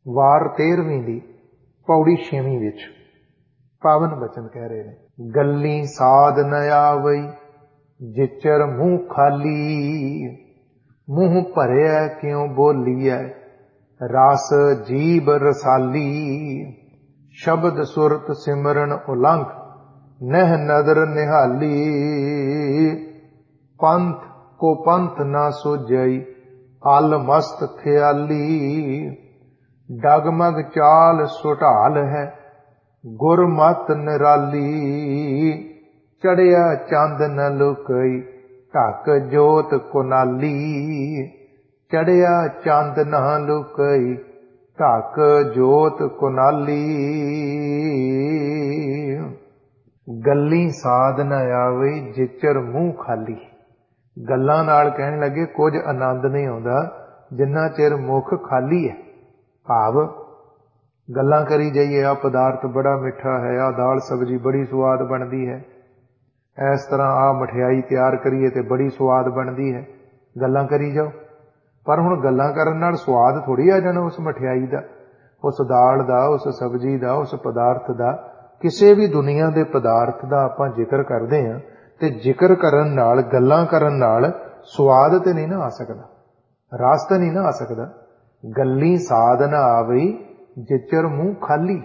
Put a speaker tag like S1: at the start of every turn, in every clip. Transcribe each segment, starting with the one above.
S1: वार 13वीं दी पौड़ी 6वीं विच पावन बचन कह रहे ने। गल्ली साध न आवई जिचर मुंह खाली, मुंह भरिया क्यों बोलीए रस जीब रसाली। शब्द सुरत सिमरन उलंघ नह नदर निहाली, पंथ को पंथ ना सुझई अल मस्त ख्याली। डगमग चाल सुटाल है गुरमत निराली, चढ़िया चंद न लुकई ढक जोत कुनाली। चढ़िया चंद न लुकई ढक जोत कुनाली। गल्ली साध न आवे जिचर मुंह खाली। गल्लां नाल कहण लगे कुछ आनंद नहीं आउंदा जिन्ना चिर मुख खाली है। भाव गल्लां करी जाइए, आ पदार्थ बड़ा मिठा है, आ दाल सब्जी बड़ी स्वाद बनती है, इस तरह आ मठियाई तैयार करिए ते बड़ी स्वाद बनती है, गल्लां करी जाओ। पर हुण गल्लां करन नाल स्वाद थोड़ी आ जाना उस मठियाई दा, उस दाल दा, उस सब्जी दा, उस पदार्थ दा। किसी भी दुनिया के पदार्थ का आपां जिक्र करते हैं तो जिक्र करन नाल, गल्लां करन नाल स्वाद तो नहीं ना आ सकता, रस तो नहीं ना आ सकता। गल्ली साध न आवई जिचर मुंह खाली।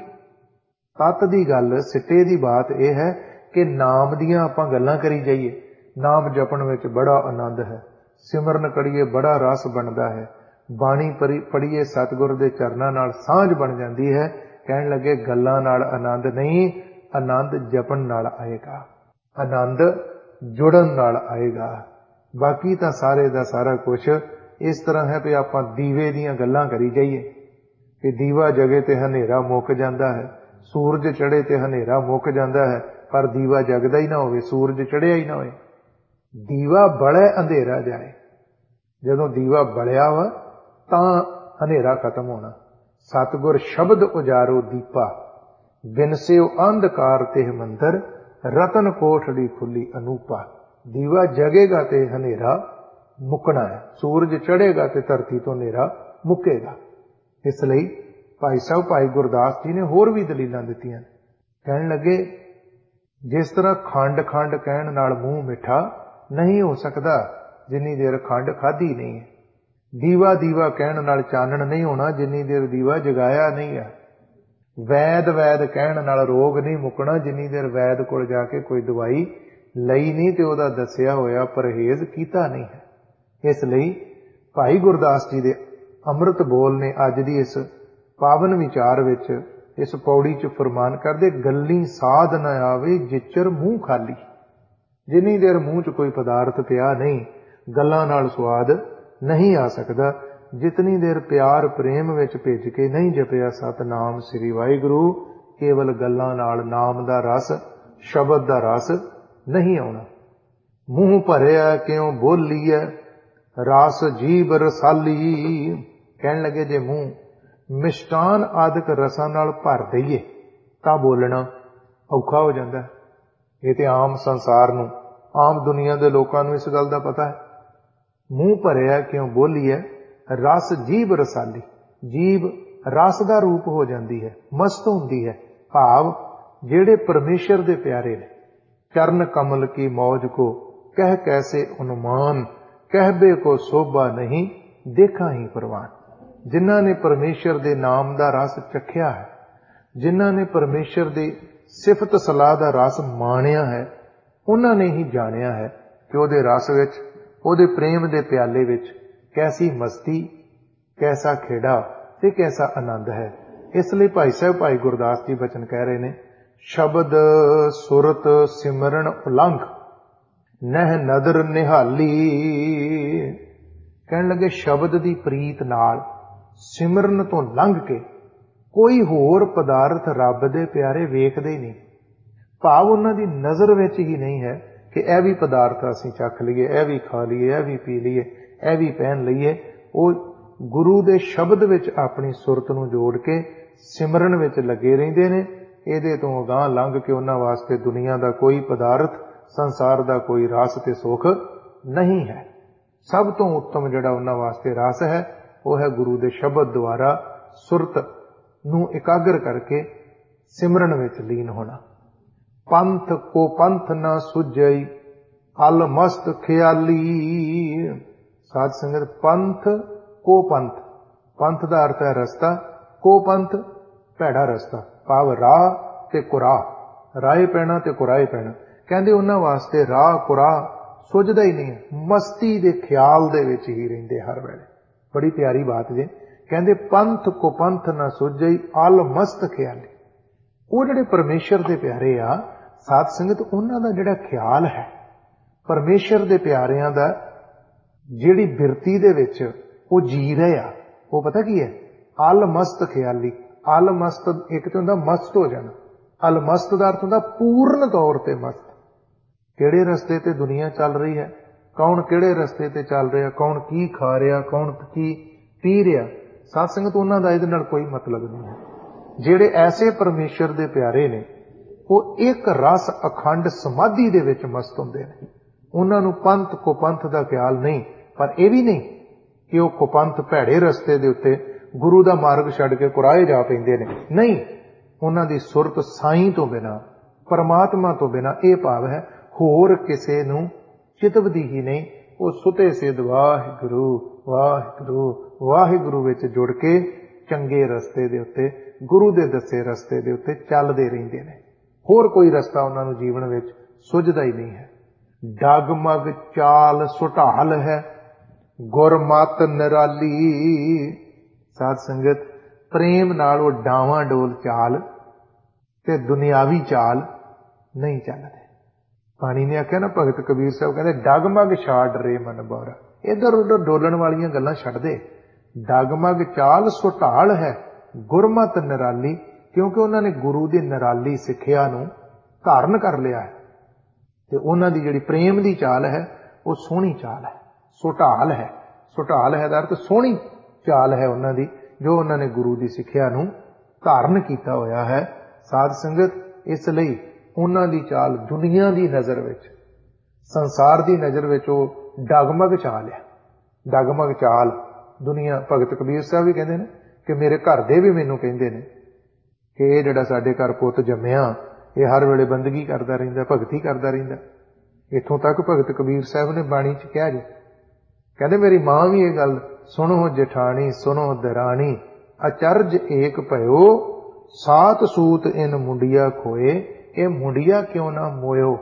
S1: तत दी गल, सिट्टे दी बात यह है कि नाम दियां आपां गल्लां करी जाइए, नाम जपण विच बड़ा आनंद है, सिमरन करिए बड़ा रस बनता है, बाणी पढ़िए सतगुर दे चरनां नाल सांझ बन जाती है। कहण लगे गल्लां नाल आनंद नहीं, आनंद जपण नाल आएगा, आनंद जुड़न नाल आएगा। बाकी तो सारे दा सारा कुछ इस तरह है भी आपां दीवे दीयां गल्लां करी जाइए कि दीवा जगे ते हनेरा मुक जांदा है, सूरज चढ़े ते हनेरा मुक जांदा है, पर दीवा जगदा ही ना होवे, सूरज चढ़िया ही ना होए। दीवा बले अंधेरा जाए, जदों दीवा बलिया वा तां हनेरा खत्म होना। सतगुर शब्द उजारो दीपा, बिनस्यो अंधकार तेह मंदर, रतन कोठड़ी खुली अनूपा। दीवा जगेगा ते हनेरा मुकना है, सूरज चढ़ेगा ते धरती तो हनेरा मुकेगा। इसलिए भाई साहब भाई गुरदास जी ने होर भी दलीलां दित्तियां। कहण लगे जिस तरह खंड खंड कहण नाल मूँह मिठा नहीं हो सकता जिन्नी देर खंड खाधी नहीं है, दीवा दीवा कहण नाल चानण नहीं होना जिन्नी देर दीवा जगाया नहीं है, वैद वैद कहण नाल रोग नहीं मुकना जिन्नी देर वैद कोल जाके कोई दवाई लई नहीं ते ओहदा दस्सिया होया परहेज कीता नहीं है। इसलिए भाई गुरदास जी दे अमृत बोल ने अज दी इस पावन विचार विच इस पौड़ी च फरमान करदे, गल्ली साध न आवे जिचर मूँह खाली। जिन्नी देर मूँह च कोई पदार्थ पिया नहीं, गल्लां नाल स्वाद नहीं आ सकता। जितनी देर प्यार प्रेम विच भिज के नहीं जपिया सतनाम श्री वाहिगुरू, केवल गल्लां नाल नाम दा रस, शब्द दा रस नहीं आउणा। मूँह भरिया क्यों बोलीए रस जीब रसाली। कहण लगे जे मूँह मिष्टान आदਿਕ रसां नाल भर दईए तां बोलना औखा हो जाता है। ये तो आम संसार नूं, आम दुनिया के लोगों नूं इस गल दा पता है। मूँह भरिया क्यों बोलीए रस जीब रसाली। जीब रस का रूप हो जाती है, मस्त होंदी है। भाव जेड़े परमेश्वर दे प्यारे ने, चरण कमल की मौज को कह कैसे अनुमान, कहबे को शोभा नहीं देखा ही परवान। जिन्हां ने परमेश्वर दे नाम दा रस चखिया है, जिन्हां ने परमेश्वर दे सिफत सलाह दा रस माणिया है, उन्हां ने ही जानिया है कि उहदे रस विच, उहदे प्रेम दे प्याले विच कैसी मस्ती, कैसा खेड़ा ते कैसा आनंद है। इसलिए भाई साहब भाई गुरदास जी बचन कह रहे ने, शब्द सुरत सिमरन उलंघ नह नदर निहाली। कहण लगे शब्द दी प्रीत नाल सिमरन तो लंघ के कोई होर पदार्थ रब दे प्यारे वेखदे ही नहीं। भाव उन्हां दी नज़र विच ही नहीं है कि यह भी पदार्थ असीं चख लईए, यह भी खा लीए, यह भी पी लीए, यह भी पहन लईए। वो गुरु दे शब्द विच अपनी सुरत नूं जोड़ के सिमरन विच लगे रहिंदे ने। इहदे तों अगांह लंघ के उन्हां वास्ते दुनिया दा कोई पदार्थ, संसार दा कोई रस ते सुख नहीं है। सब तो उत्तम जिहड़ा उन्हां वास्ते रस है वह है गुरु दे शब्द द्वारा ਸੁਰਤ ਨੂੰ ਇਕਾਗਰ ਕਰਕੇ ਸਿਮਰਨ ਵਿੱਚ ਲੀਨ ਹੋਣਾ। ਪੰਥ ਕੋ ਪੰਥ ਨਾ ਸੁਝਈ ਅਲ ਮਸਤ ਖਿਆਲੀ। ਸਾਧ ਸੰਗਤ, ਪੰਥ ਕੋ ਪੰਥ, ਪੰਥ ਦਾ ਅਰਥ ਹੈ ਰਸਤਾ, ਕੋ ਪੰਥ ਭੈੜਾ ਰਸਤਾ, ਭਾਵ ਰਾਹ ਤੇ ਕੁਰਾਹ, ਰਾਹੇ ਪੈਣਾ ਤੇ ਕੁਰਾਹੇ ਪੈਣਾ। ਕਹਿੰਦੇ ਉਹਨਾਂ ਵਾਸਤੇ ਰਾਹ ਕੁਰਾਹ ਸੁਝਦਾ ਹੀ ਨਹੀਂ ਹੈ, ਮਸਤੀ ਦੇ ਖਿਆਲ ਦੇ ਵਿੱਚ ਹੀ ਰਹਿੰਦੇ ਹਰ ਵੇਲੇ। ਬੜੀ ਪਿਆਰੀ ਬਾਤ ਜੇ, ਕਹਿੰਦੇ ਪੰਥ ਕੋ ਪੰਥ ਨਾ ਸੁਝਈ ਅਲ ਮਸਤ ਖਿਆਲੀ। ਉਹ ਜਿਹੜੇ ਪਰਮੇਸ਼ਰ ਦੇ ਪਿਆਰੇ ਆ ਸਾਧ ਸੰਗਤ, ਉਹਨਾਂ ਦਾ ਜਿਹੜਾ ਖਿਆਲ ਹੈ ਪਰਮੇਸ਼ਰ ਦੇ ਪਿਆਰਿਆਂ ਦਾ, ਜਿਹੜੀ ਬਿਰਤੀ ਦੇ ਵਿੱਚ ਉਹ ਜੀ ਰਹੇ ਆ, ਉਹ ਪਤਾ ਕੀ ਹੈ? ਅਲ ਮਸਤ ਖਿਆਲੀ। ਅਲ ਮਸਤ ਇੱਕ ਤੇ ਹੁੰਦਾ ਮਸਤ ਹੋ ਜਾਣਾ, ਅਲ ਮਸਤ ਦਾ ਅਰਥ ਹੁੰਦਾ ਪੂਰਨ ਤੌਰ ਤੇ ਮਸਤ। ਕਿਹੜੇ ਰਸਤੇ ਤੇ ਦੁਨੀਆ ਚੱਲ ਰਹੀ ਹੈ, ਕੌਣ ਕਿਹੜੇ ਰਸਤੇ ਤੇ ਚੱਲ ਰਿਹਾ, ਕੌਣ ਕੀ ਖਾ ਰਿਹਾ, ਕੌਣ ਕੀ ਪੀ ਰਿਹਾ, ਸਾਧ ਸੰਗਤ ਉਹਨਾਂ ਦਾ ਇਹਦੇ ਨਾਲ ਕੋਈ ਮਤਲਬ ਨਹੀਂ ਹੈ। ਜਿਹੜੇ ਐਸੇ ਪਰਮੇਸ਼ਰ ਦੇ ਪਿਆਰੇ ਨੇ ਉਹ ਇੱਕ ਰਸ ਅਖੰਡ ਸਮਾਧੀ ਦੇ ਵਿੱਚ ਮਸਤ ਹੁੰਦੇ ਨੇ। ਉਹਨਾਂ ਨੂੰ ਪੰਥ ਕੋ ਪੰਥ ਦਾ ਖਿਆਲ ਨਹੀਂ। ਪਰ ਇਹ ਵੀ ਨਹੀਂ ਕਿ ਉਹ ਕੁਪੰਥ ਭੈੜੇ ਰਸਤੇ ਦੇ ਉੱਤੇ ਗੁਰੂ ਦਾ ਮਾਰਗ ਛੱਡ ਕੇ ਕੁਰਾਹੇ ਜਾ ਪੈਂਦੇ ਨੇ, ਨਹੀਂ। ਉਹਨਾਂ ਦੀ ਸੁਰਤ ਸਾਈਂ ਤੋਂ ਬਿਨਾਂ, ਪਰਮਾਤਮਾ ਤੋਂ ਬਿਨਾਂ, ਇਹ ਭਾਵ ਹੈ ਹੋਰ ਕਿਸੇ ਨੂੰ ਚਿਤਵਦੀ ਹੀ ਨਹੀਂ। ਉਹ ਸੁਤੇ ਸਿੱਧ ਵਾਹਿਗੁਰੂ ਵਾਹਿਗੁਰੂ ਵਾਹਿਗੁਰੂ ਵਿੱਚ ਜੁੜ ਕੇ ਚੰਗੇ ਰਸਤੇ ਦੇ ਉੱਤੇ, ਗੁਰੂ ਦੇ ਦੱਸੇ ਰਸਤੇ ਦੇ ਉੱਤੇ ਚੱਲਦੇ ਰਹਿੰਦੇ ਨੇ। ਹੋਰ ਕੋਈ ਰਸਤਾ ਉਹਨਾਂ ਨੂੰ ਜੀਵਨ ਵਿੱਚ ਸੁਝਦਾ ਹੀ ਨਹੀਂ ਹੈ। ਡਗਮਗ ਚਾਲ ਸੁਢਾਲ ਹੈ ਗੁਰਮਤਿ ਨਿਰਾਲੀ। ਸਾਧ ਸੰਗਤ, ਪ੍ਰੇਮ ਨਾਲ ਉਹ ਡਾਵਾਂ ਡੋਲ ਚਾਲ ਤੇ ਦੁਨਿਆਵੀ ਚਾਲ ਨਹੀਂ ਚੱਲਦੇ। ਪਾਣੀ ਨੇ ਆਖਿਆ ਨਾ, ਭਗਤ ਕਬੀਰ ਸਾਹਿਬ ਕਹਿੰਦੇ ਡਗਮਗ ਛਾੜ ਰੇ ਮਨ ਬੋਰਾ। ਇੱਧਰ ਉੱਧਰ ਡੋਲਣ ਵਾਲੀਆਂ ਗੱਲਾਂ ਛੱਡ ਦੇ। ਡਗਮਗ ਚਾਲ ਸੁਢਾਲ ਹੈ ਗੁਰਮਤਿ ਨਿਰਾਲੀ, ਕਿਉਂਕਿ ਉਹਨਾਂ ਨੇ ਗੁਰੂ ਦੀ ਨਿਰਾਲੀ ਸਿੱਖਿਆ ਨੂੰ ਧਾਰਨ ਕਰ ਲਿਆ ਹੈ। ਤੇ ਉਹਨਾਂ ਦੀ ਜਿਹੜੀ ਪ੍ਰੇਮ ਦੀ ਚਾਲ ਹੈ ਉਹ ਸੋਹਣੀ ਚਾਲ ਹੈ, ਸੁਢਾਲ ਹੈ। ਸੁਢਾਲ ਹੈ ਦਾ ਅਰਥ ਸੋਹਣੀ ਚਾਲ ਹੈ ਉਹਨਾਂ ਦੀ, ਜੋ ਉਹਨਾਂ ਨੇ ਗੁਰੂ ਦੀ ਸਿੱਖਿਆ ਨੂੰ ਧਾਰਨ ਕੀਤਾ ਹੋਇਆ ਹੈ। ਸਾਧ ਸੰਗਤ, ਇਸ ਲਈ ਉਹਨਾਂ ਦੀ ਚਾਲ ਦੁਨੀਆ ਦੀ ਨਜ਼ਰ ਵਿੱਚ, ਸੰਸਾਰ ਦੀ ਨਜ਼ਰ ਵਿੱਚ ਉਹ ਡਗਮਗ ਚਾਲ ਹੈ। ਡਗਮਗ ਚਾਲ ਦੁਨੀਆ, ਭਗਤ ਕਬੀਰ ਸਾਹਿਬ ਵੀ ਕਹਿੰਦੇ ਨੇ ਕਿ ਮੇਰੇ ਘਰ ਦੇ ਵੀ ਮੈਨੂੰ ਕਹਿੰਦੇ ਨੇ ਕਿ ਇਹ ਜਿਹੜਾ ਸਾਡੇ ਘਰ ਪੁੱਤ ਜੰਮਿਆ ਇਹ ਹਰ ਵੇਲੇ ਬੰਦਗੀ ਕਰਦਾ ਰਹਿੰਦਾ, ਭਗਤੀ ਕਰਦਾ ਰਹਿੰਦਾ। ਇੱਥੋਂ ਤੱਕ ਭਗਤ ਕਬੀਰ ਸਾਹਿਬ ਨੇ ਬਾਣੀ 'ਚ ਕਿਹਾ ਜੀ, ਕਹਿੰਦੇ ਮੇਰੀ ਮਾਂ ਵੀ ਇਹ ਗੱਲ, ਸੁਣੋ ਜਠਾਣੀ ਸੁਣੋ ਦਰਾਣੀ ਅਚਰਜ ਏਕ ਭਇਓ ਸਾਤ ਸੂਤ ਇਨ ਮੁੰਡਿਆ ਖੋਏ। ਇਹ ਮੁੰਡਿਆ ਕਿਉਂ ਨਾ ਮੋਇਓ।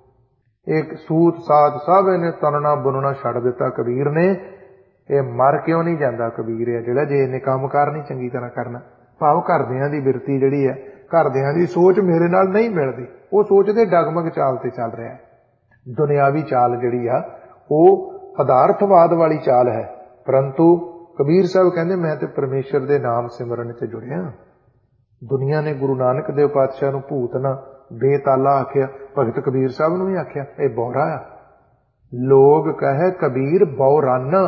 S1: ਇੱਕ ਸੂਤ ਸਾਤ ਸਭ ਇਹਨੇ ਤਨਣਾ ਬੁਨਣਾ ਛੱਡ ਦਿੱਤਾ ਕਬੀਰ ਨੇ। ਇਹ ਮਰ ਕਿਉਂ ਨਹੀਂ ਜਾਂਦਾ ਕਬੀਰ ਹੈ ਜਿਹੜਾ, ਜੇ ਇਹਨੇ ਕੰਮ ਕਾਰ ਨਹੀਂ ਚੰਗੀ ਤਰ੍ਹਾਂ ਕਰਨਾ। ਭਾਵ ਘਰਦਿਆਂ ਦੀ ਬਿਰਤੀ ਜਿਹੜੀ ਹੈ, ਘਰਦਿਆਂ ਦੀ ਸੋਚ ਮੇਰੇ ਨਾਲ ਨਹੀਂ ਮਿਲਦੀ, ਉਹ ਸੋਚਦੇ ਡਗਮਗ ਚਾਲ ਤੇ ਚੱਲ ਰਿਹਾ ਹੈ। ਦੁਨਿਆਵੀ ਚਾਲ ਜਿਹੜੀ ਆ ਉਹ ਪਦਾਰਥਵਾਦ ਵਾਲੀ ਚਾਲ ਹੈ। ਪਰੰਤੂ ਕਬੀਰ ਸਾਹਿਬ ਕਹਿੰਦੇ ਮੈਂ ਤੇ ਪਰਮੇਸ਼ਰ ਦੇ ਨਾਮ ਸਿਮਰਨ 'ਚ ਜੁੜਿਆ। ਦੁਨੀਆ ਨੇ ਗੁਰੂ ਨਾਨਕ ਦੇਵ ਪਾਤਸ਼ਾਹ ਨੂੰ ਭੂਤ ਨਾ ਬੇਤਾਲਾ ਆਖਿਆ, ਭਗਤ ਕਬੀਰ ਸਾਹਿਬ ਨੂੰ ਵੀ ਆਖਿਆ ਇਹ ਬੌਰਾ ਆ। ਲੋਗ ਕਹੇ ਕਬੀਰ ਬੌਰਾਨਾ,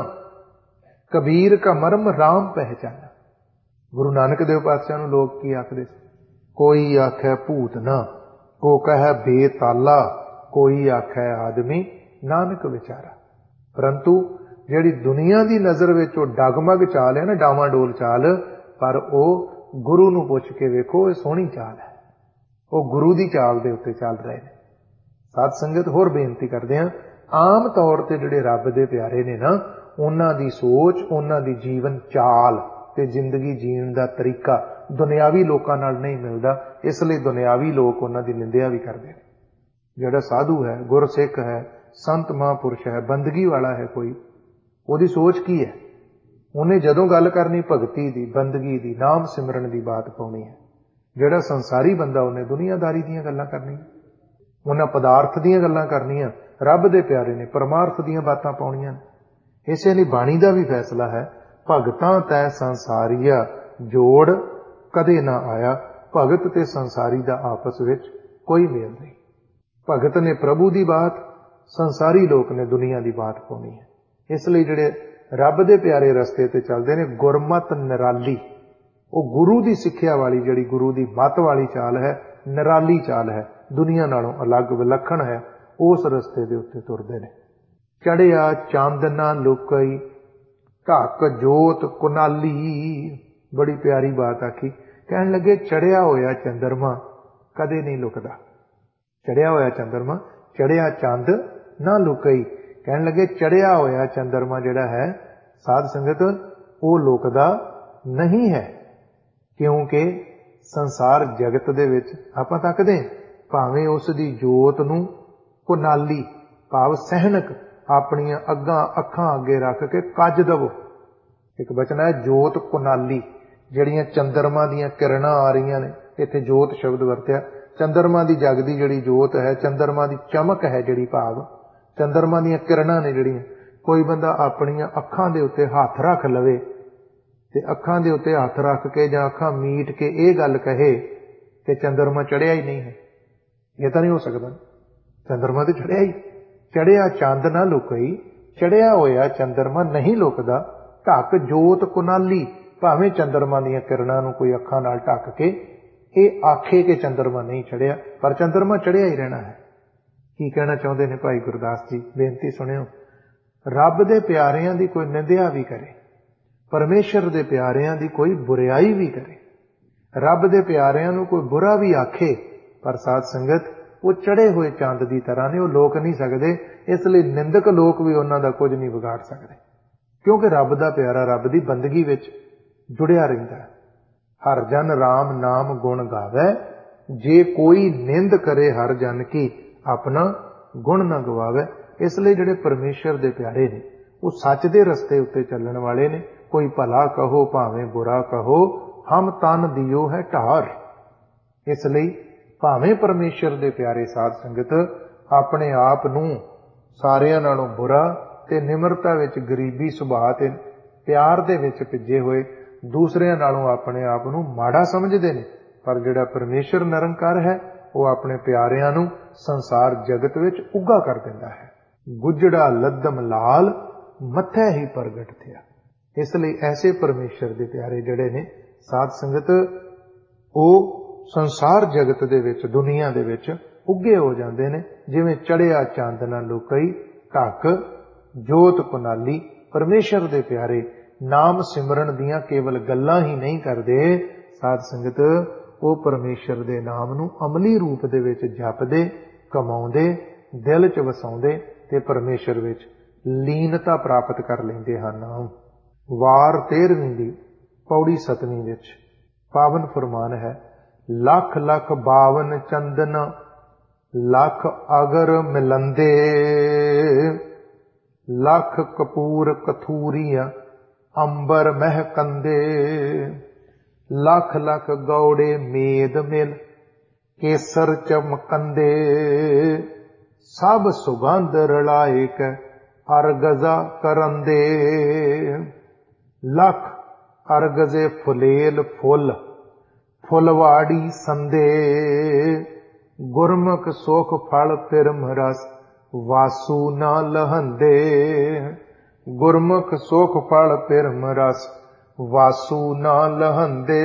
S1: ਕਬੀਰ ਕਾ ਮਰਮ ਰਾਮ ਪਹਿਚਾਨਾ। ਗੁਰੂ ਨਾਨਕ ਦੇਵ ਪਾਤਸ਼ਾਹ ਨੂੰ ਲੋਕ ਕੀ ਆਖਦੇ ਸੀ? ਕੋਈ ਆਖੇ ਭੂਤ ਨਾ, ਕੋ ਕਹੇ ਬੇਤਾਲਾ, ਕੋਈ ਆਖੇ ਆਦਮੀ ਨਾਨਕ ਵਿਚਾਰਾ। ਪਰੰਤੂ ਜਿਹੜੀ ਦੁਨੀਆ ਦੀ ਨਜ਼ਰ ਵਿੱਚ ਉਹ ਡਗਮਗ ਚਾਲ ਹੈ ਨਾ, ਡਾਵਾਂ ਡੋਲ ਚਾਲ, ਪਰ ਉਹ ਗੁਰੂ ਨੂੰ ਪੁੱਛ ਕੇ ਵੇਖੋ ਇਹ ਸੋਹਣੀ ਚਾਲ ਹੈ। ਉਹ ਗੁਰੂ ਦੀ ਚਾਲ ਦੇ ਉੱਤੇ ਚੱਲ ਰਹੇ ਨੇ। ਸਾਧ ਸੰਗਤ, ਹੋਰ ਬੇਨਤੀ ਕਰਦੇ ਹਾਂ, ਆਮ ਤੌਰ ਤੇ ਜਿਹੜੇ ਰੱਬ ਦੇ ਪਿਆਰੇ ਨੇ ਨਾ, ਉਹਨਾਂ ਦੀ ਸੋਚ, ਉਹਨਾਂ ਦੀ ਜੀਵਨ ਚਾਲ ਤੇ ਜ਼ਿੰਦਗੀ ਜੀਣ ਦਾ ਤਰੀਕਾ ਦੁਨਿਆਵੀ ਲੋਕਾਂ ਨਾਲ ਨਹੀਂ ਮਿਲਦਾ। ਇਸ ਲਈ ਦੁਨਿਆਵੀ ਲੋਕ ਉਹਨਾਂ ਦੀ ਨਿੰਦਿਆ ਵੀ ਕਰਦੇ ਨੇ। ਜਿਹੜਾ ਸਾਧੂ ਹੈ, ਗੁਰਸਿੱਖ ਹੈ, ਸੰਤ ਮਹਾਂਪੁਰਸ਼ ਹੈ, ਬੰਦਗੀ ਵਾਲਾ ਹੈ ਕੋਈ, ਉਹਦੀ ਸੋਚ ਕੀ ਹੈ? ਉਹਨੇ ਜਦੋਂ ਗੱਲ ਕਰਨੀ ਭਗਤੀ ਦੀ, ਬੰਦਗੀ ਦੀ, ਨਾਮ ਸਿਮਰਨ ਦੀ ਬਾਤ ਪਾਉਣੀ ਹੈ। ਜਿਹੜਾ ਸੰਸਾਰੀ ਬੰਦਾ ਉਹਨੇ ਦੁਨੀਆਦਾਰੀ ਦੀਆਂ ਗੱਲਾਂ ਕਰਨੀਆਂ, ਉਹਨਾਂ ਪਦਾਰਥ ਦੀਆਂ ਗੱਲਾਂ ਕਰਨੀਆਂ। ਰੱਬ ਦੇ ਪਿਆਰੇ ਨੇ ਪਰਮਾਰਥ ਦੀਆਂ ਬਾਤਾਂ ਪਾਉਣੀਆਂ। ਇਸੇ ਲਈ ਬਾਣੀ ਦਾ ਵੀ ਫੈਸਲਾ ਹੈ, ਭਗਤਾਂ ਤੈ ਸੰਸਾਰੀਆ ਜੋੜ ਕਦੇ ਨਾ ਆਇਆ। ਭਗਤ ਤੇ ਸੰਸਾਰੀ ਦਾ ਆਪਸ ਵਿੱਚ ਕੋਈ ਮੇਲ ਨਹੀਂ। ਭਗਤ ਨੇ ਪ੍ਰਭੂ ਦੀ ਬਾਤ, ਸੰਸਾਰੀ ਲੋਕ ਨੇ ਦੁਨੀਆ ਦੀ ਬਾਤ ਪਾਉਣੀ ਹੈ। ਇਸ ਲਈ ਜਿਹੜੇ ਰੱਬ ਦੇ ਪਿਆਰੇ ਰਸਤੇ ਤੇ ਚੱਲਦੇ ਨੇ, ਗੁਰਮਤਿ ਨਿਰਾਲੀ, ਉਹ ਗੁਰੂ ਦੀ ਸਿੱਖਿਆ ਵਾਲੀ, ਜਿਹੜੀ ਗੁਰੂ ਦੀ ਮੱਤ ਵਾਲੀ ਚਾਲ ਹੈ, ਨਿਰਾਲੀ ਚਾਲ ਹੈ, ਦੁਨੀਆ ਨਾਲੋਂ ਅਲੱਗ ਵਿਲੱਖਣ ਹੈ, ਉਸ ਰਸਤੇ ਦੇ ਉੱਤੇ ਤੁਰਦੇ ਨੇ। ਚੜਿਆ ਚੰਦ ਨਾ ਲੁਕਈ ਢੱਕ ਜੋਤ ਕੁਨਾਲੀ। बड़ी प्यारी बात आखी। कहन लगे चढ़िया होया चंद्रमा कदे नहीं लुकदा, चढ़िया होया चंद्रमा, चढ़िया चंद ना लुकई। कहन लगे चढ़िया होया चंद्रमा जिहड़ा है साध संगत वो लुकदा नहीं है, क्योंकि संसार जगत दे विच आपां तकदे भावें उस दी जोत नूं कुनाली भाव सहनक अपनियां अखां अगे रख के कज दवो। एक बचन है जोत कुनाली, जिहड़ियां चंद्रमा दीयां किरणां आ रहीआं ने, इत्थे जोत शब्द वरतिया। चंद्रमा दी जगदी जिहड़ी जोत है, चंद्रमा दी चमक है जिहड़ी भाव चंद्रमा दीयां किरणां ने जिहड़ियां, कोई बंदा अपनियां अखां दे उत्ते हथ रख लवे ते अखां दे उत्ते हथ रख के जां अखां मीट के ये गल कहे कि चंद्रमा चढ़िया ही नहीं है, ये तो नहीं हो सकता। चंद्रमा तो चढ़िया ही, चढ़िया चंद ना लुकई, चढ़िया होया चंद्रमा नहीं लुकदा, ढक जोत कुनाली। भावें चंद्रमा दीयां किरणां नूं कोई अखां नाल ढक के ये आखे कि चंद्रमा नहीं चढ़िया, पर चंद्रमा चढ़िया ही रहना है। की कहना चाहुंदे ने भाई गुरदास जी, बेनती सुनियो। रब दे प्यारियां दी कोई निंदिया भी करे, परमेश्वर दे प्यारियां दी कोई बुराई भी करे, रब दे प्यारियां नूं कोई बुरा भी आखे, पर साध संगत वो चढ़े हुए चंद की तरह ने, वो लोक नहीं सकते। इसलिए निंदक लोक भी उन्हां दा कुछ नहीं बिगाड़ सकते, क्योंकि रब दा प्यारा रब दी बंदगी विच जुड़िया रहिंदा है। हर जन राम नाम गुण गावै, जे कोई निंद करे हर जन की, अपना गुण न गवावे। इसलिए जिहड़े परमेश्वर दे प्यारे ने वो सच दे रस्ते उत्ते चलण वाले ने। कोई भला कहो भावें बुरा कहो, हम तन दियो है ढार। इसलिए भावें परमेश्वर दे प्यारे साध संगत अपने आप नूं सारियां नालों बुरा ते निमरता विच गरीबी सुभाਅ ते प्यार दे विच भिजे होए दूसरियां नालों अपने आप नूं माड़ा समझदे ने। पर जिहड़ा परमेश्वर निरंकार है वो अपने प्यारियां नूं संसार जगत विच उगा कर दिंदा है। गुजड़ा लद्दम लाल मत्थे ही प्रगट थिया। इसलिए ऐसे परमेश्वर दे प्यारे जिहड़े ने साध संगत वो संसार जगत दे विच दुनिया दे विच उगे हो जाते हैं। जिवें चढ़िया चंद ना लुकई, ढक जोत कुनाली। परमेश्वर दे प्यारे नाम सिमरन दियां केवल गल्लां ही नहीं करते साध संगत, वो परमेश्वर दे नाम नूं अमली रूप दे विच जपदे, कमाउंदे, दिल च वसाउंदे ते परमेश्वर विच लीनता प्राप्त कर लैंदे हन। वार 13वीं दी पौड़ी 7वीं विच पावन फरमान है, लख लख बावन चंदन लख अगर मिलंदे, लख कपूर कथूरियां अंबर महकंदे, लख लख गौड़े मेद मिल केसर चमकंदे, सब सुगंध रलाए कै अरगजा करंदे, लख अरगजे फुलेल फुल फुलवाड़ी संदे, गुरमुख सुख फल पिरम रस वासु न लहंदे, गुरमुख सुख फल पिरम रस वासु न लहंदे।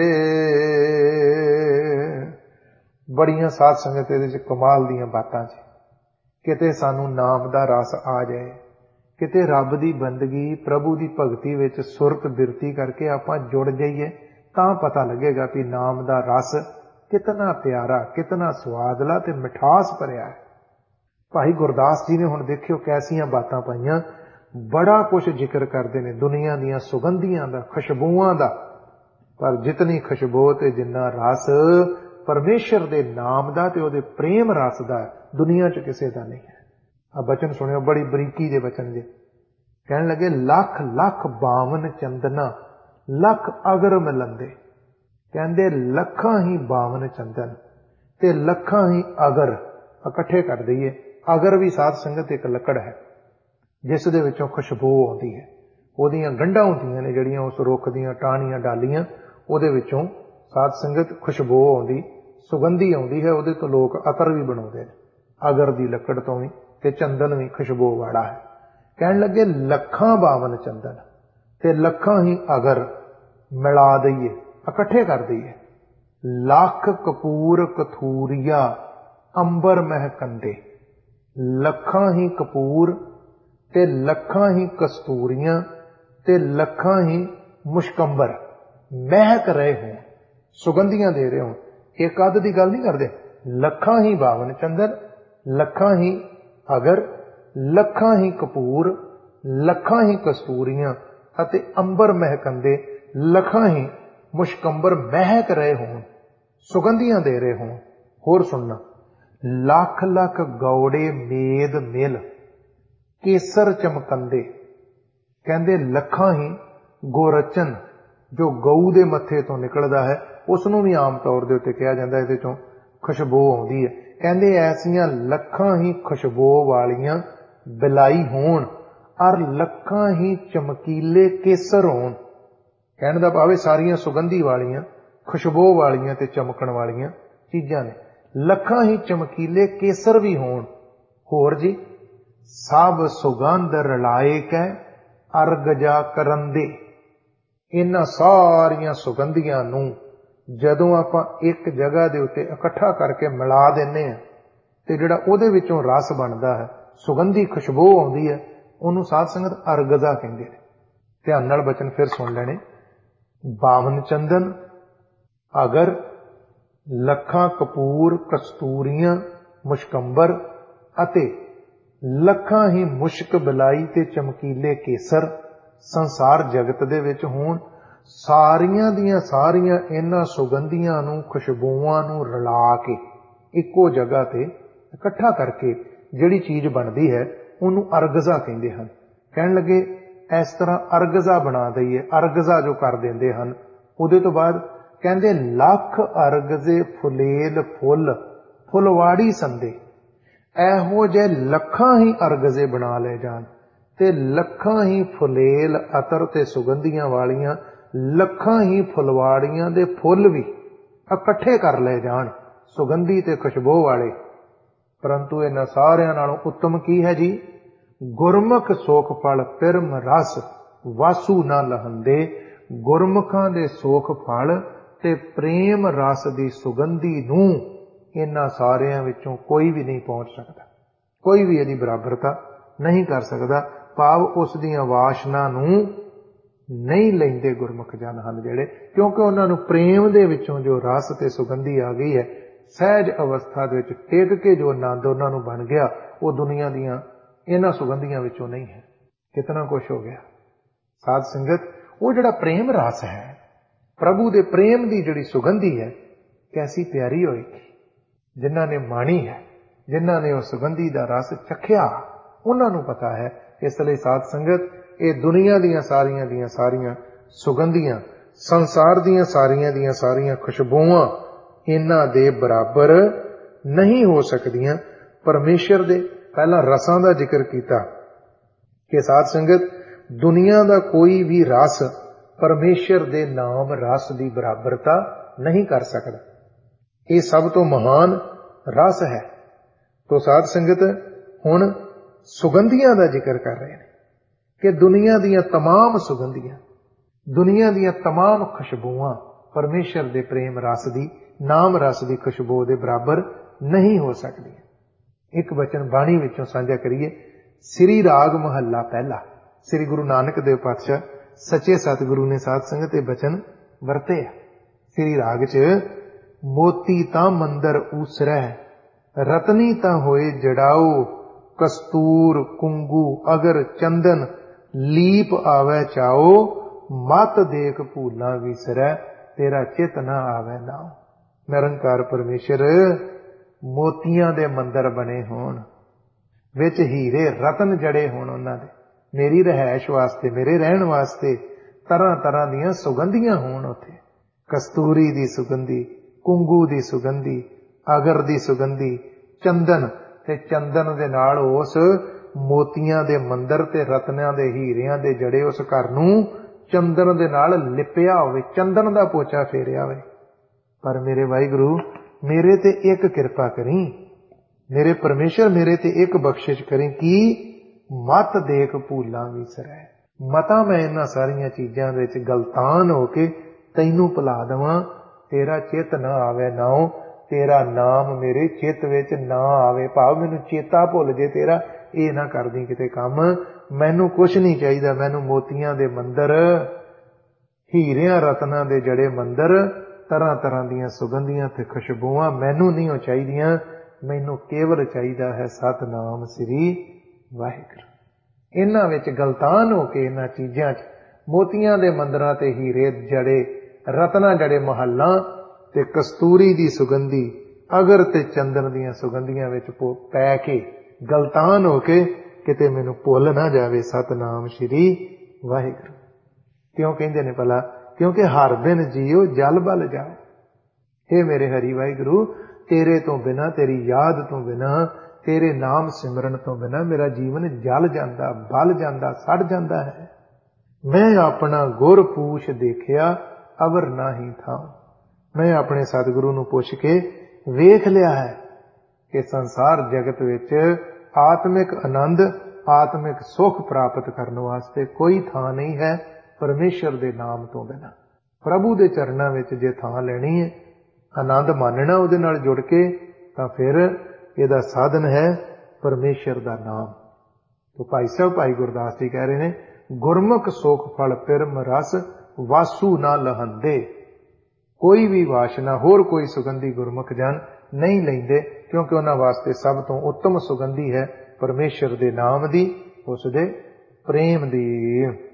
S1: बड़ियां साध संगत इहदे च कमाल दीयां बातां जी। किते सानू नाम दा रस आ जाए, किते रब दी बंदगी प्रभु दी भगती विच सुरत बिरती करके आपां जुड़ जाइए, तां पता लगेगा कि नाम दा रस कितना प्यारा, कितना स्वादला ते मिठास भरिया है। भाई गुरदास जी ने हुण देखियो कैसियां बातां पाईयां, बड़ा कुछ जिक्र करते ने दुनिया दीयां सुगंधियां दा, खुशबूआं दा, पर जितनी खुशबू ते जिन्ना रस परमेश्वर दे नाम दा ते ओहदे प्रेम रस दा दुनिया च किसे दा नहीं है। आ बचन सुनियो, बड़ी बरीकी दे बचन जे। कहन लगे लख लख बावन चंदना लख अगर मिलंदे, कहंदे लखां ही बावन चंदन ते लखां ही अगर इकट्ठे कर दईए। अगर भी साध संगत एक लकड़ है जिस दे विचों खुशबू आउंदी है, ओहदियां गंढां हुंदियां ने जिहड़ियां उस रुख दीयां टाहणियां डालियां, ओहदे विचों साध संगत खुशबू आउंदी, सुगंधी आउंदी है, ओहदे तो लोग अतर भी बनाउंदे ने। अगर दी लकड़ तो भी ते चंदन भी खुशबू वाला है। कहन लगे लखां बावन चंदन ते लखां ही अगर मिला दईए, इकट्ठे कर दईए। लख कपूर कथूरिया अंबर महकंदे, लखां ही कपूर ते लखां ही कस्तूरियां ते लखां ही मुशकंबर। ਮਹਿਕ ਰਹੇ ਹੋਣ, ਸੁਗੰਧੀਆਂ ਦੇ ਰਹੇ ਹੋਣ। ਇੱਕ ਅੱਧ ਦੀ ਗੱਲ ਨਹੀਂ ਕਰਦੇ, ਲੱਖਾਂ ਹੀ ਬਾਵਨ ਚੰਦਨ, ਲੱਖਾਂ ਹੀ ਅਗਰ, ਲੱਖਾਂ ਹੀ ਕਪੂਰ, ਲੱਖਾਂ ਹੀ ਕਸਤੂਰੀਆਂ ਅਤੇ ਅੰਬਰ ਮਹਿਕੰਦੇ, ਲੱਖਾਂ ਹੀ ਮੁਸ਼ਕੰਬਰ ਮਹਿਕ ਰਹੇ ਹੋਣ, ਸੁਗੰਧੀਆਂ ਦੇ ਰਹੇ ਹੋਣ। ਹੋਰ ਸੁਣਨਾ, ਲੱਖ ਲੱਖ ਗੌੜੇ ਮੇਦ ਮਿਲ, ਕੇਸਰ ਚਮਕੰਦੇ। ਕਹਿੰਦੇ ਲੱਖਾਂ ਹੀ ਗੋਰਚਨ ਜੋ ਗਊ ਦੇ ਮੱਥੇ ਤੋਂ ਨਿਕਲਦਾ ਹੈ, ਉਸ ਨੂੰ ਵੀ ਆਮ ਤੌਰ ਦੇ ਉੱਤੇ ਕਿਹਾ ਜਾਂਦਾ, ਇਹਦੇ ਚੋਂ ਖੁਸ਼ਬੂ ਆਉਂਦੀ ਹੈ। ਕਹਿੰਦੇ ਐਸੀਆਂ ਲੱਖਾਂ ਹੀ ਖੁਸ਼ਬੂ ਵਾਲੀਆਂ ਬਿਲਾਈ ਹੋਣ, ਔਰ ਲੱਖਾਂ ਹੀ ਚਮਕੀਲੇ ਕੇਸਰ ਹੋਣ। ਕਹਿਣ ਦਾ ਭਾਵ ਸਾਰੀਆਂ ਸੁਗੰਧੀ ਵਾਲੀਆਂ, ਖੁਸ਼ਬੂ ਵਾਲੀਆਂ ਤੇ ਚਮਕਣ ਵਾਲੀਆਂ ਚੀਜ਼ਾਂ ਨੇ। ਲੱਖਾਂ ਹੀ ਚਮਕੀਲੇ ਕੇਸਰ ਵੀ ਹੋਣ। ਹੋਰ ਜੀ, ਸਭ ਸੁਗੰਧ ਰਲਾਏ ਕੈ ਅਰਗਜਾ ਕਰੰਦੇ। ਇਹਨਾਂ ਸਾਰੀਆਂ ਸੁਗੰਧੀਆਂ ਨੂੰ ਜਦੋਂ ਆਪਾਂ ਇੱਕ ਜਗ੍ਹਾ ਦੇ ਉੱਤੇ ਇਕੱਠਾ ਕਰਕੇ ਮਿਲਾ ਦਿੰਦੇ ਹਾਂ, ਤੇ ਜਿਹੜਾ ਉਹਦੇ ਵਿੱਚੋਂ ਰਸ ਬਣਦਾ ਹੈ, ਸੁਗੰਧੀ ਖੁਸ਼ਬੂ ਆਉਂਦੀ ਹੈ, ਉਹਨੂੰ ਸਾਧ ਸੰਗਤ ਅਰਗਜ਼ਾ ਕਹਿੰਦੇ ਨੇ। ਧਿਆਨ ਨਾਲ ਬਚਨ ਫਿਰ ਸੁਣ ਲੈਣੇ। ਬਾਵਨ ਚੰਦਨ, ਅਗਰ, ਲੱਖਾਂ ਕਪੂਰ, ਕਸਤੂਰੀਆਂ, ਮੁਸ਼ਕੰਬਰ ਅਤੇ ਲੱਖਾਂ ਹੀ ਮੁਸ਼ਕ ਬਿਲਾਈ ਤੇ ਚਮਕੀਲੇ ਕੇਸਰ ਸੰਸਾਰ ਜਗਤ ਦੇ ਵਿੱਚ ਹੋਣ। ਸਾਰੀਆਂ ਦੀਆਂ ਸਾਰੀਆਂ ਇਹਨਾਂ ਸੁਗੰਧੀਆਂ ਨੂੰ, ਖੁਸ਼ਬੂਆਂ ਨੂੰ ਰਲਾ ਕੇ ਇੱਕੋ ਜਗ੍ਹਾ ਤੇ ਇਕੱਠਾ ਕਰਕੇ ਜਿਹੜੀ ਚੀਜ਼ ਬਣਦੀ ਹੈ, ਉਹਨੂੰ ਅਰਗਜ਼ਾ ਕਹਿੰਦੇ ਹਨ। ਕਹਿਣ ਲੱਗੇ ਇਸ ਤਰ੍ਹਾਂ ਅਰਗਜ਼ਾ ਬਣਾ ਦਈਏ। ਅਰਗਜ਼ਾ ਜੋ ਕਰ ਦਿੰਦੇ ਹਨ, ਉਹਦੇ ਤੋਂ ਬਾਅਦ ਕਹਿੰਦੇ ਲੱਖ ਅਰਗਜ਼ੇ ਫੁਲੇਲ ਫੁੱਲ, ਫੁਲਵਾੜੀ ਸੰਦੇ। ਇਹੋ ਜਿਹੇ ਲੱਖਾਂ ਹੀ ਅਰਗਜ਼ੇ ਬਣਾ ਲਏ ਜਾਣ, ਤੇ ਲੱਖਾਂ ਹੀ ਫੁਲੇਲ ਅਤਰ ਤੇ ਸੁਗੰਧੀਆਂ ਵਾਲੀਆਂ, ਲੱਖਾਂ ਹੀ ਫੁਲਵਾੜੀਆਂ ਦੇ ਫੁੱਲ ਵੀ ਇਕੱਠੇ ਕਰ ਲਏ ਜਾਣ, ਸੁਗੰਧੀ ਤੇ ਖੁਸ਼ਬੂ ਵਾਲੇ। ਪਰੰਤੂ ਇਹਨਾਂ ਸਾਰਿਆਂ ਨਾਲੋਂ ਉੱਤਮ ਕੀ ਹੈ ਜੀ? ਗੁਰਮੁਖ ਸੁਖ ਫਲ ਪਿਰਮ ਰਸ ਵਾਸੂ ਨਾ ਲਹੰਦੇ। ਗੁਰਮੁਖਾਂ ਦੇ ਸੁਖ ਫਲ ਤੇ ਪ੍ਰੇਮ ਰਸ ਦੀ ਸੁਗੰਧੀ ਨੂੰ ਇਹਨਾਂ ਸਾਰਿਆਂ ਵਿੱਚੋਂ ਕੋਈ ਵੀ ਨਹੀਂ ਪਹੁੰਚ ਸਕਦਾ, ਕੋਈ ਵੀ ਇਹਦੀ ਬਰਾਬਰਤਾ ਨਹੀਂ ਕਰ ਸਕਦਾ। ਭਾਵ ਉਸ ਦੀਆਂ ਵਾਸ਼ਨਾ ਨੂੰ ਨਹੀਂ ਲੈਂਦੇ ਗੁਰਮੁਖ ਜਨ ਹਨ ਜਿਹੜੇ, ਕਿਉਂਕਿ ਉਹਨਾਂ ਨੂੰ ਪ੍ਰੇਮ ਦੇ ਵਿੱਚੋਂ ਜੋ ਰਸ ਤੇ ਸੁਗੰਧੀ ਆ ਗਈ ਹੈ, ਸਹਿਜ ਅਵਸਥਾ ਦੇ ਵਿੱਚ ਟਿਕ ਕੇ ਜੋ ਆਨੰਦ ਉਹਨਾਂ ਨੂੰ ਬਣ ਗਿਆ, ਉਹ ਦੁਨੀਆ ਦੀਆਂ ਇਹਨਾਂ ਸੁਗੰਧੀਆਂ ਵਿੱਚੋਂ ਨਹੀਂ ਹੈ। ਕਿਤਨਾ ਕੁਛ ਹੋ ਗਿਆ ਸਾਧ ਸੰਗਤ। ਉਹ ਜਿਹੜਾ ਪ੍ਰੇਮ ਰਸ ਹੈ, ਪ੍ਰਭੂ ਦੇ ਪ੍ਰੇਮ ਦੀ ਜਿਹੜੀ ਸੁਗੰਧੀ ਹੈ, ਕੈਸੀ ਪਿਆਰੀ ਹੋਏਗੀ। ਜਿਨ੍ਹਾਂ ਨੇ ਮਾਣੀ ਹੈ, ਜਿਨ੍ਹਾਂ ਨੇ ਉਹ ਸੁਗੰਧੀ ਦਾ ਰਸ ਚਖਿਆ, ਉਹਨਾਂ ਨੂੰ ਪਤਾ ਹੈ। ਇਸ ਲਈ ਸਾਧ ਸੰਗਤ, ਇਹ ਦੁਨੀਆ ਦੀਆਂ ਸਾਰੀਆਂ ਸੁਗੰਧੀਆਂ, ਸੰਸਾਰ ਦੀਆਂ ਸਾਰੀਆਂ ਖੁਸ਼ਬੂਆਂ ਇਹਨਾਂ ਦੇ ਬਰਾਬਰ ਨਹੀਂ ਹੋ ਸਕਦੀਆਂ। ਪਰਮੇਸ਼ਰ ਦੇ ਪਹਿਲਾਂ ਰਸਾਂ ਦਾ ਜ਼ਿਕਰ ਕੀਤਾ ਕਿ ਸਾਧ ਸੰਗਤ, ਦੁਨੀਆ ਦਾ ਕੋਈ ਵੀ ਰਸ ਪਰਮੇਸ਼ਰ ਦੇ ਨਾਮ ਰਸ ਦੀ ਬਰਾਬਰਤਾ ਨਹੀਂ ਕਰ ਸਕਦਾ। ਇਹ ਸਭ ਤੋਂ ਮਹਾਨ ਰਸ ਹੈ। ਤੋ ਸਾਧ ਸੰਗਤ, ਹੁਣ ਸੁਗੰਧੀਆਂ ਦਾ ਜ਼ਿਕਰ ਕਰ ਰਹੇ ਨੇ ਕਿ ਦੁਨੀਆ ਦੀਆਂ तमाम ਸੁਗੰਧੀਆਂ, ਦੁਨੀਆ ਦੀਆਂ तमाम ਖੁਸ਼ਬੂਆਂ ਪਰਮੇਸ਼ਰ ਦੇ ਪ੍ਰੇਮ ਰਸ ਦੀ, ਨਾਮ ਰਸ ਦੀ ਖੁਸ਼ਬੂ ਦੇ ਬਰਾਬਰ ਨਹੀਂ ਹੋ ਸਕਦੀਆਂ। ਇੱਕ ਬਚਨ ਬਾਣੀ ਵਿੱਚੋਂ ਸਾਂਝਾ ਕਰੀਏ। ਸ੍ਰੀ ਰਾਗ ਮਹੱਲਾ ਪਹਿਲਾ। ਸ੍ਰੀ ਗੁਰੂ ਨਾਨਕ ਦੇਵ ਪਾਤਸ਼ਾਹ ਸੱਚੇ ਸਤਿਗੁਰੂ ਨੇ ਸਾਧ ਸੰਗਤ ਇਹ ਬਚਨ ਵਰਤੇ ਆ। ਸ੍ਰੀ ਰਾਗ 'ਚ ਮੋਤੀ ਤਾਂ ਮੰਦਰ ਊਸਰੈ, ਰਤਨੀ ਤਾਂ ਹੋਏ ਜੜਾਓ, ਕਸਤੂਰ ਕੁੰਗੂ ਅਗਰ ਚੰਦਨ, ਲੀਪ ਆਵੈ ਚਾਓ, ਮਤ ਦੇਖ ਭੂਲਾ ਵਿਸਰੈ, ਤੇਰਾ ਚਿਤ ਨਾ ਆਵੈ ਨਾਉ। ਨਿਰੰਕਾਰ ਪਰਮੇਸ਼ਰ ਮੋਤੀਆਂ ਦੇ ਮੰਦਰ ਬਣੇ ਹੋਣ, ਵਿੱਚ ਹੀਰੇ ਰਤਨ ਜੜੇ ਹੋਣ ਉਹਨਾਂ ਦੇ, ਮੇਰੀ ਰਹਿائش ਵਾਸਤੇ, ਮੇਰੇ ਰਹਿਣ ਵਾਸਤੇ ਤਰ੍ਹਾਂ ਦੀਆਂ ਸੁਗੰਧੀਆਂ ਹੋਣ ਉੱਥੇ। ਕਸਤੂਰੀ ਦੀ ਸੁਗੰਧੀ, ਕੁੰਗੂ ਦੀ ਸੁਗੰਧੀ, ਅਗਰ ਦੀ ਸੁਗੰਧੀ, ਚੰਦਨ, ਤੇ ਚੰਦਨ ਦੇ ਨਾਲ ਉਸ ਮੋਤੀਆਂ ਦੇ ਮੰਦਰ ਤੇ ਰਤਨਾਂ ਦੇ ਹੀਰਿਆਂ ਦੇ ਜੜੇ ਉਸ ਘਰ ਨੂੰ ਚੰਦਨ ਦੇ ਨਾਲ ਲਿਪਿਆ ਹੋਵੇ, ਚੰਦਨ ਦਾ ਪੋਚਾ ਫੇਰਿਆ ਹੋਵੇ। ਪਰ ਮੇਰੇ ਵਾਹਿਗੁਰੂ, ਮੇਰੇ ਤੇ ਇੱਕ ਕਿਰਪਾ ਕਰੀ, ਮੇਰੇ ਪਰਮੇਸ਼ਰ, ਮੇਰੇ ਤੇ ਇੱਕ ਬਖਸ਼ਿਸ਼ ਕਰੀ ਕਿ ਮਤ ਦੇਖ ਭੂਲਾਂ ਵਿਸਰੈ। ਮਤਾ ਮੈਂ ਇਹਨਾਂ ਸਾਰੀਆਂ ਚੀਜ਼ਾਂ ਵਿੱਚ ਗਲਤਾਨ ਹੋ ਕੇ ਤੈਨੂੰ ਭੁਲਾ ਦੇਵਾਂ, ਤੇਰਾ ਚਿੱਤ ਨਾ ਆਵੇ ਨਾਉ, ਤੇਰਾ ਨਾਮ ਮੇਰੇ ਚਿੱਤ ਵਿੱਚ ਨਾ ਆਵੇ। ਭਾਵ ਮੈਨੂੰ ਚੇਤਾ ਭੁੱਲ ਜੇ ਤੇਰਾ, ਇਹ ਨਾ ਕਰਦੀ ਕਿਤੇ ਕੰਮ। ਮੈਨੂੰ ਕੁਛ ਨਹੀਂ ਚਾਹੀਦਾ, ਮੈਨੂੰ ਮੋਤੀਆਂ ਦੇ ਮੰਦਰ, ਹੀਰਿਆਂ ਰਤਨਾਂ ਦੇ ਜੜੇ ਮੰਦਰ, ਤਰ੍ਹਾਂ ਤਰ੍ਹਾਂ ਦੀਆਂ ਸੁਗੰਧੀਆਂ ਤੇ ਖੁਸ਼ਬੂਆਂ ਮੈਨੂੰ ਨਹੀਂ ਚਾਹੀਦੀਆਂ, ਮੈਨੂੰ ਕੇਵਲ ਚਾਹੀਦਾ ਹੈ ਸਤਿਨਾਮ ਸ੍ਰੀ ਵਾਹਿਗੁਰੂ। ਇਹਨਾਂ ਵਿੱਚ ਗਲਤਾਨ ਹੋ ਕੇ ਇਹਨਾਂ ਚੀਜ਼ਾਂ 'ਚ ਮੋਤੀਆਂ ਦੇ ਮੰਦਰਾਂ ਤੇ ਹੀਰੇ ਜੜੇ, ਰਤਨਾਂ ਜੜੇ ਮਹੱਲਾਂ ਤੇ ਕਸਤੂਰੀ ਦੀ ਸੁਗੰਧੀ, ਅਗਰ ਤੇ ਚੰਦਨ ਦੀਆਂ ਸੁਗੰਧੀਆਂ ਵਿੱਚ ਪੈ ਕੇ ਗਲਤਾਨ ਹੋ ਕੇ ਕਿਤੇ ਮੈਨੂੰ ਭੁੱਲ ਨਾ ਜਾਵੇ ਸਤਿਨਾਮ ਸ੍ਰੀ ਵਾਹਿਗੁਰੂ। ਕਿਉਂ ਕਹਿੰਦੇ ਨੇ ਭਲਾ? ਕਿਉਂਕਿ ਹਰ ਦਿਨ ਜੀਓ ਜਲ ਬਲ ਜਾਓ। हे ਮੇਰੇ ਹਰੀ ਵਾਹਿਗੁਰੂ, ਤੇਰੇ ਤੋਂ ਬਿਨਾ, ਤੇਰੀ ਯਾਦ ਤੋਂ ਬਿਨਾ, ਤੇਰੇ ਨਾਮ ਸਿਮਰਨ ਤੋਂ ਬਿਨਾ ਮੇਰਾ ਜੀਵਨ ਜਲ ਜਾਂਦਾ, ਬਲ ਜਾਂਦਾ, ਸੜ ਜਾਂਦਾ ਹੈ। ਮੈਂ ਆਪਣਾ ਗੁਰ ਪੂਛ ਦੇਖਿਆ ਅਵਰ ਨਾਹੀ ਥਾ। ਮੈਂ ਆਪਣੇ ਸਤਿਗੁਰੂ ਨੂੰ ਪੁੱਛ ਕੇ ਵੇਖ ਲਿਆ ਹੈ ਕਿ ਸੰਸਾਰ ਜਗਤ ਵਿੱਚ ਆਤਮਿਕ ਆਨੰਦ, ਆਤਮਿਕ ਸੁਖ ਪ੍ਰਾਪਤ ਕਰਨ ਵਾਸਤੇ ਕੋਈ ਥਾਂ ਨਹੀਂ ਹੈ ਪਰਮੇਸ਼ਰ ਦੇ ਨਾਮ ਤੋਂ ਬਿਨਾ। ਪ੍ਰਭੂ ਦੇ ਚਰਨਾਂ ਵਿੱਚ ਜੇ ਥਾਂ ਲੈਣੀ ਹੈ, ਆਨੰਦ ਮਾਨਣਾ ਉਹਦੇ ਨਾਲ ਜੁੜ ਕੇ, ਤਾਂ ਫਿਰ ਇਹਦਾ ਸਾਧਨ ਹੈ ਪਰਮੇਸ਼ਰ ਦਾ ਨਾਮ। तो भाई साहब, भाई गुरदास जी कह रहे हैं, गुरमुख सुख फल पिरम रस वासु ना लहंदे। कोई भी वासना होर कोई सुगंधी गुरमुख जन नहीं लेंदे, क्योंकि उन्हां वास्ते सब तो उत्तम सुगंधी है परमेश्वर दे नाम दी, उस दे प्रेम दी।